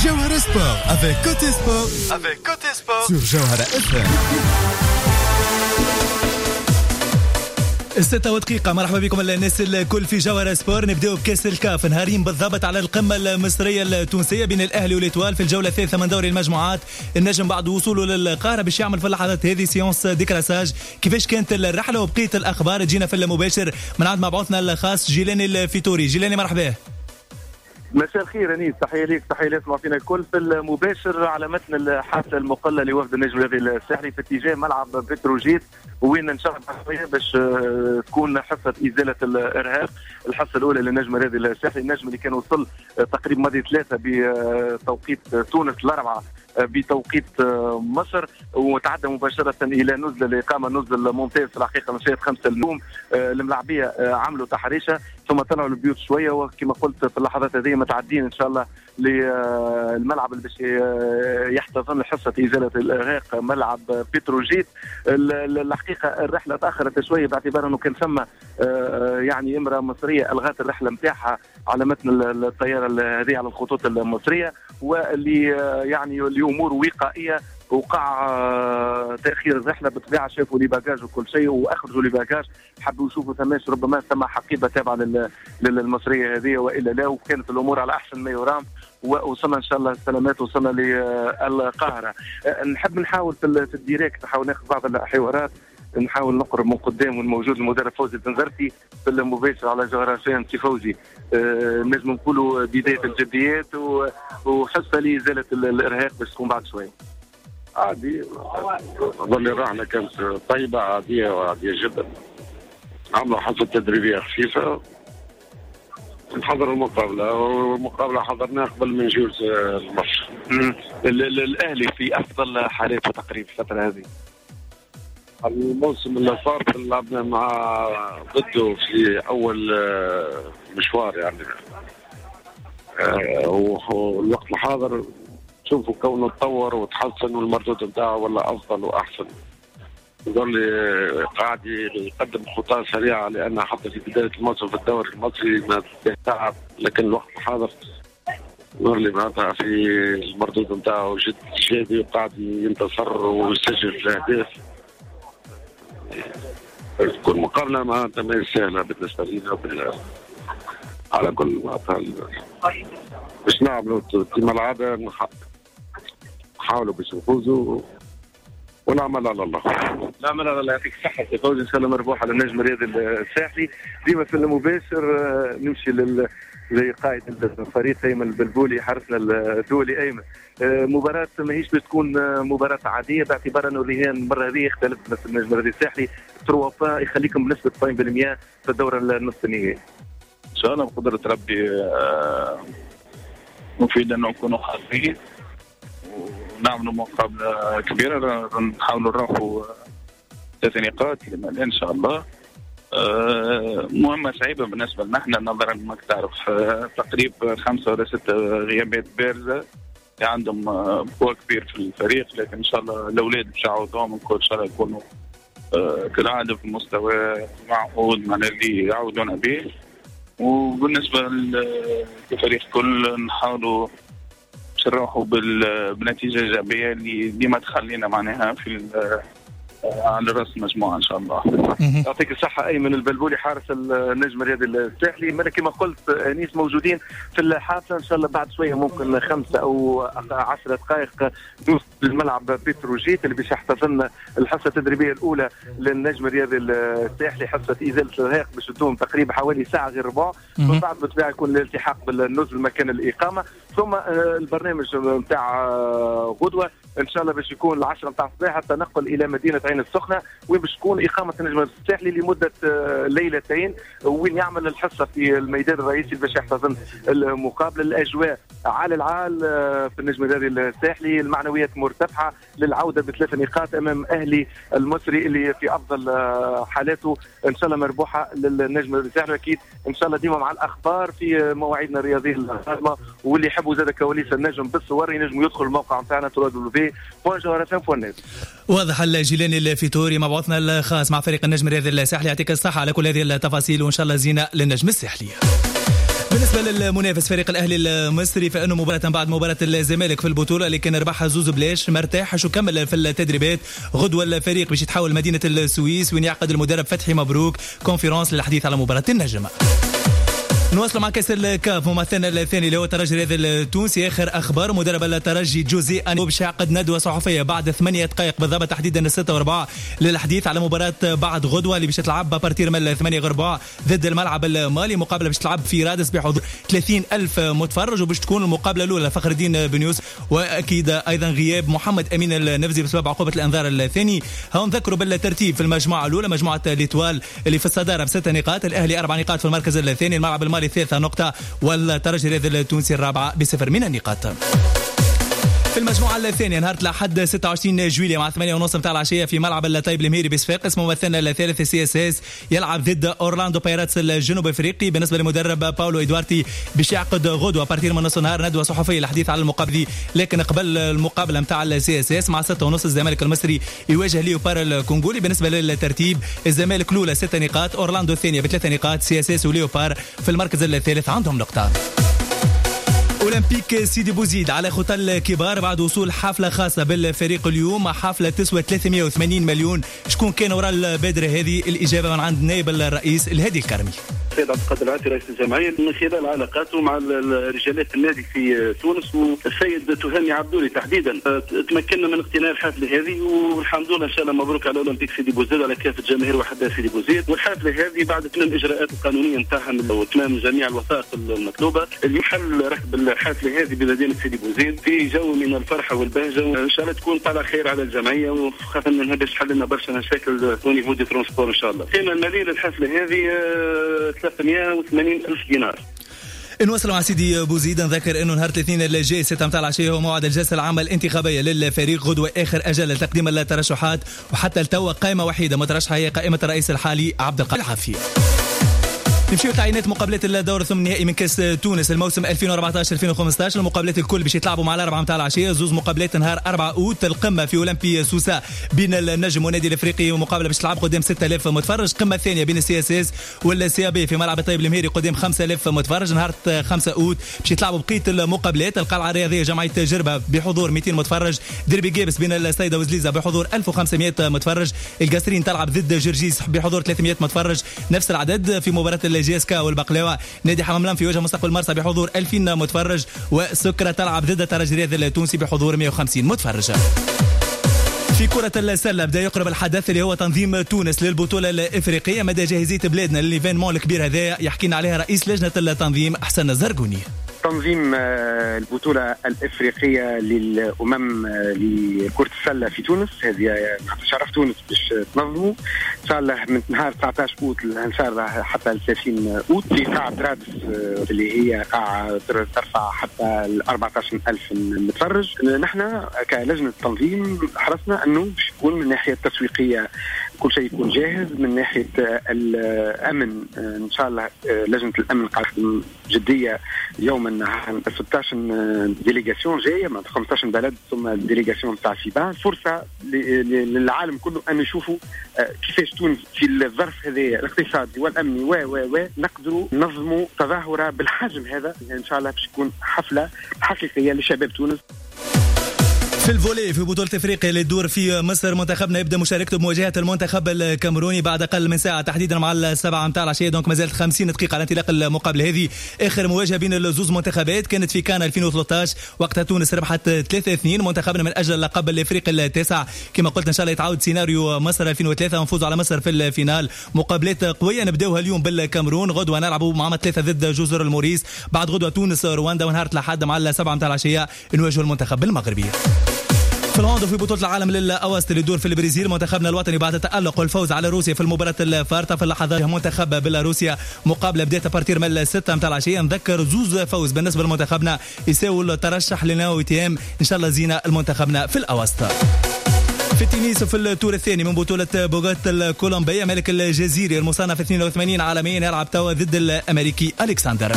Jawhara Sport avec Côté Sport sur Jawhara FM. 6 دقائق. مرحبا بكم الناس الكل في جوهرة سبور. نبداو بكاس الكاف نهارين بالضبط على القمة المصرية التونسية بين الأهلي والإتوال في الجولة الثالثة من دوري المجموعات. النجم بعد وصوله للقاهرة باش يعمل في اللحظات هذه سيونس ديكراساج. كيفاش كانت الرحلة وبقية الأخبار تجينا في المباشر من عند مبعوثنا الخاص جيلاني الفيتوري. جيلاني مرحبا. مساء الخير انيس، تحيه ليك تحيه لاسمع فينا الكل. في المباشر على متن الحفله المقله لوفد النجم الرياضي الساحلي في اتجاه ملعب بتروجيت، وين نشرب شويه باش تكون حصه ازاله الارهاب. الحصه الاولى للنجم الرياضي الساحلي، النجم اللي كان وصل تقريبا ماضي 3 بتوقيت تونس، الاربعه بتوقيت مصر، وتعدى مباشره الى نزله الاقامه، نزل ممتاز في الحقيقه. مشيت 5 النوم، الملاعبيه عملوا تحريشه ثم طلعوا البيوت شويه، وكما قلت في اللحظات هذه متعدين ان شاء الله للملعب اللي باش يحتضن حصه ازاله الارهاق، ملعب بتروجيت. الحقيقه الرحله تاخرت شويه باعتبار انه كان ثم يعني امراه مصريه الغت الرحله نتاعها على متن الطياره هذه على الخطوط المصريه، واللي يعني لامور وقائيه وقع تاخير الرحله. بالطبيعه شافوا لي باجاج وكل شيء واخرجوا لي باجاج، حبوا يشوفوا ثماش ربما ثم حقيبه تابعه للمصريه هذه والا لا، وكانت الامور على احسن ما يرام، ووصلنا ان شاء الله السلامات، وصلنا للقاهره. نحاول في الديريكت نحاول ناخذ بعض الحوارات، نحاول نقرب من قدام، والموجود المدرب فوزي الزنزرتي في المباشر على جوهرة FM. سي فوزي، نجم نقولوا بدايه الجديات وحصه لازاله الارهاق باش تكون بعد شويه. عادي، أظن الرحلة كانت طيبة عادية جدا. عملوا حصة تدريبية خفيفة، نحضر المقابلة، والمقابلة حضرناها قبل من نجيو الماتش. الأهلي في أفضل حالاته تقريبا الفترة هذه. الموسم اللي صار لعبنا مع ضده في أول مشوار يعني، والوقت الحاضر شوفوا كونه تطور وتحسن، والمردود نتاعه ولا افضل واحسن. يظل قاعد يقدم خطوات سريعه، لان حتى في بدايه الموسم في الدوري المصري ما تعب، لكن الوقت الحاضر يظل معناتها في المردود نتاعه جد ايجابي، وقاعد ينتصر ويسجل الاهداف. تكون مقابله معناتها ما سهله بالنسبه لنا. على كل معناتها باش نعملوا كما العاده، حاولوا باش نفوزوا ونعمل على الله. نعمل على الله. يعطيك الصحة سي فوزي، ان شاء الله مربوح على النجم الرياضي الساحلي. ديما في المباشر نمشي زي قائد الفريق ايمن البلبولي، حارسنا الدولي ايمن. مباراة ماهيش بتكون مباراة عادية، باعتبار انه الرهان المرة هذه اختلف في النجم الرياضي الساحلي. 3 يخليكم بنسبة 90% في الدورة النصف النهائي. ان شاء الله بقدرة ربي مفيد انه نكونوا حاضرين ونعملوا مقابلة كبيرة، نحاولوا نروحوا 3 نقاط ان شاء الله. مهمة صعيبة بالنسبة لنا احنا، نظرا ما تعرف تقريبا 5 ولا 6 غيابات بارزة عندهم قوة كبير في الفريق، لكن ان شاء الله الاولاد باش يعوضوهم الكل، ان شاء الله يكونوا كالعادة في المستوى معقول مع اللي يعودون به. وبالنسبة للفريق كل نحاولوا نروحوا بنتيجة إيجابية اللي ديما تخلينا معناها في على رأس المجموعة إن شاء الله. يعطيك الصحة أيمن البلبولي، حارس النجم الرياضي الساحلي. مانا كما قلت أنيس موجودين في الحافلة، إن شاء الله بعد شوية ممكن 5 أو 10 دقائق نوصل للملعب بتروجيت اللي باش يحتضن الحصة التدريبية الأولى للنجم الرياضي الساحلي، حصة إزالة الإرهاق باش تدوم تقريبا حوالي ساعة غير ربع. من بعد بالطبيعة يكون الالتحاق بالنزل مكان الإقامة، ثم البرنامج نتاع غدوة ان شاء الله باش يكون 10 نتاع الصباح التنقل الى مدينه عين السخنه، وين باش تكون اقامه النجم الساحلي لمده ليلتين، وين يعمل الحصه في الميدان الرئيسي باش يحتضن المقابله. الاجواء على العال في النجم الرياضي الساحلي، المعنويات مرتفعه للعوده ب3 نقاط امام اهلي المصري اللي في افضل حالاته. ان شاء الله مربوحه للنجم الساحلي، اكيد ان شاء الله ديما مع الاخبار في مواعيدنا الرياضيه القادمه. واللي يحبوا زاد كواليس النجم بالصور ينجموا يدخلوا الموقع نتاعنا www.jawharafm.net. واضح الجيلاني الفيتوري مبعوثنا الخاص مع فريق النجم الرياضي الساحلي. يعطيك الصحة على كل هذه التفاصيل، وإن شاء الله زينة للنجم الساحلي. بالنسبة للمنافس فريق الأهلي المصري فإنه مباراة بعد مباراة الزمالك في البطولة اللي كان ربحها زوز بلاش مرتاحش وكمل في التدريبات. غدوة الفريق باش يتحول مدينة السويس وين يعقد المدرب فتحي مبروك كونفرنس للحديث على مباراة النجم. نواصل مع كاس الكاف. ممثلنا الثاني اللي هو الترجي الرياضي التونسي. اخر اخبار مدرب الترجي جوزي انيو باش يعقد ندوه صحفيه بعد 8 دقائق بالضبط تحديدا 6:04 للحديث على مباراه بعد غدوه اللي باش تلعب بارتير من 8:04 ضد الملعب المالي. مقابله باش تلعب في رادس بحضور 30,000 متفرج وباش تكون المقابله الاولى فخر الدين بن يوسف واكيد ايضا غياب محمد امين النفزي بسبب عقوبه الانذار الثاني. ها نذكروا بالترتيب في المجموعه الاولى مجموعه ليتوال اللي في الصداره ب6 نقاط، الاهلي 4 نقاط في المركز الثاني، الملعب المالي 3 نقطة والترجي الرياضي التونسي الرابعة ب0 من النقاط. في المجموعة الثانية نهار الأحد 26 جويلية مع 8:30 متاع العشية في ملعب الطيب المهيري بصفاقس. ممثلنا الثالث سي اس اس يلعب ضد اورلاندو بايراتس الجنوب افريقي. بالنسبة للمدرب باولو ادوارتي باش يعقد غدوة بارتير من نص النهار ندوة صحفية للحديث على المقابلة، لكن قبل المقابلة متاع السي اس اس مع 6:30 الزمالك المصري يواجه ليوبار الكونغولي. بالنسبة للترتيب الزمالك الأولى 6 نقاط، اورلاندو الثانية ب3 نقاط، سي اس اس وليوبار في المركز الثالث عندهم نقطة. أولمبيك سيدي بوزيد على خطى الكبار بعد وصول حفلة خاصة بالفريق اليوم، حفلة تسوى 380 مليون. شكون كان وراء البادرة هذه؟ الإجابة من عند نائب الرئيس الهادي الكرمي. السيد عبد القادر العاتي رئيس الجمعية من خلال علاقاته مع رجالات النادي في تونس والسيد تهاني عبدولي تحديدا تمكنا من اقتناء الحفلة هذه والحمد لله إن شاء الله مبروك على أولمبيك سيدي بوزيد وعلى كافة جماهير وحدة سيدي بوزيد. والحفلة هذه بعد تمام الإجراءات القانونية نتاعها وتمام جميع الوثائق المطلوبة يحل ركب الحفلة هذه بمدينة سيدي بوزيد في جو من الفرحة والبهجة وإن شاء الله تكون طالع خير على الجمعية وخاصة أنها باش تحل لنا برشا مشاكل ونيفو دي ترونسبور إن شاء الله. قيمة المالية للحفلة هذه 380 ألف دينار. نوصل مع سيدي بوزيد. نذكر انه نهار 30 الجاي 6 متاع العشيه هو موعد الجلسه العامه الانتخابيه للفريق. غدوه اخر اجل لتقديم الترشحات وحتى التو قائمه وحيده مترشحه هي قائمه الرئيس الحالي عبد القادر العافية. نمشيو تعيينات مقابلات الدور الثمن النهائي من كاس تونس الموسم 2014-2015. المقابلات الكل باش يتلعبوا مع 4 متاع العشيه، زوز مقابلات نهار 4 اوت. القمه في اولمبي سوسه بين النجم والنادي الافريقي ومقابله باش تلعب قدام 6000 متفرج. القمه الثانيه بين السي اس اس والسي ا بي في ملعب الطيب المهيري قدام 5000 متفرج نهار 5 اوت. باش يتلعبوا بقيه المقابلات القلعه الرياضيه جمعيه جربه بحضور 200 متفرج، ديربي جابس بين السيده وزليزه بحضور 1500 متفرج، القاسرين تلعب ضد جرجيس بحضور 300 متفرج. نفس العدد في مباراه الجي اس كا والبقلاوه نادي حمام في وجه مستقبل مرسى بحضور 2000 متفرج، وسكرة تلعب ضد الترجي الرياضي التونسي بحضور 150 متفرج. في كرة السلة بدا يقرب الحدث اللي هو تنظيم تونس للبطولة الإفريقية. مدى جاهزية بلادنا للإيفينمون الكبير هذا يحكينا عليها رئيس لجنة التنظيم أحسن الزرقوني. تنظيم البطولة الإفريقية للأمم لكرة السلة في تونس هذه شرف تونس باش تنظموا إن شاء الله من نهار 19 أوت إن شاء الله حتى 30 أوت في قاعة رادس اللي هي قاعة ترفع حتى 14,000 متفرج. نحن كلجنة تنظيم حرصنا أنه باش يكون من الناحية التسويقية كل شيء يكون جاهز، من ناحية الأمن إن شاء الله لجنة الأمن قاعدة جدية. يوما 16 ديليغاسيون جايه من 15 بلد ثم الديليغاسيون تاع فيبا. فرصه للعالم كله ان يشوفوا كيفاش تونس في الظرف هذا الاقتصادي والامني نقدروا ننظموا تظاهره بالحجم هذا. ان شاء الله باش تكون حفله حقيقيه لشباب تونس. في الفولي في بطولة افريقيا اللي تدور في مصر منتخبنا يبدا مشاركته بمواجهة المنتخب الكاميروني بعد اقل من ساعة تحديدا مع 7 متاع العشية. دونك مازالت 50 دقيقة على انطلاق المقابلة هذه. اخر مواجهة بين الزوز منتخبات كانت في كان 2013 وقتها تونس ربحت 3-2 منتخبنا من اجل اللقب الافريقي التاسع. كما قلت ان شاء الله يتعاود سيناريو مصر 2003 ونفوزوا على مصر في الفينال. مقابلات قوية نبداوها اليوم بالكاميرون. غدوة نلعبوا مع 3 ضد جزر الموريس. بعد غدوة تونس رواندا ونهار الأحد مع 7 متاع العشية نواجهوا المنتخب المغربي. في الهاند في بطولة العالم للأواسط اللي تدور في البرازيل منتخبنا الوطني بعد التألق والفوز على روسيا في المباراة الفارطة في اللحظات منتخب بيلاروسيا مقابلة بداية بارتير من 6 متاع العشية. نذكر زوز فوز بالنسبة لمنتخبنا يساوي الترشح لناوي تيام إن شاء الله زينة المنتخبنا في الأواسط. في التنس وفي التور الثاني من بطولة بوغوت الكولومبية ملك الجزيري المصنف 82 عالميا يلعب توا ضد الأمريكي ألكسندر.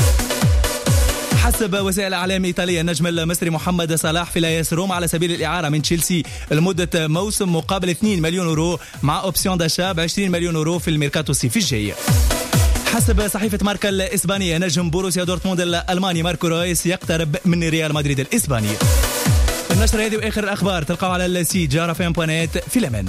حسب وسائل الإعلام الإيطالية النجم المصري محمد صلاح في لايس روم على سبيل الإعارة من تشيلسي لمدة موسم مقابل 2 مليون يورو مع أوبسيون داشا ب 20 مليون يورو في الميركاتو الصيفي الجاي. حسب صحيفة ماركا الإسبانية نجم بوروسيا دورتموند الألماني ماركو رويس يقترب من ريال مدريد الإسباني. النشرة هذه وآخر الأخبار تلقاو على السيت جارفين.net. في الأمان.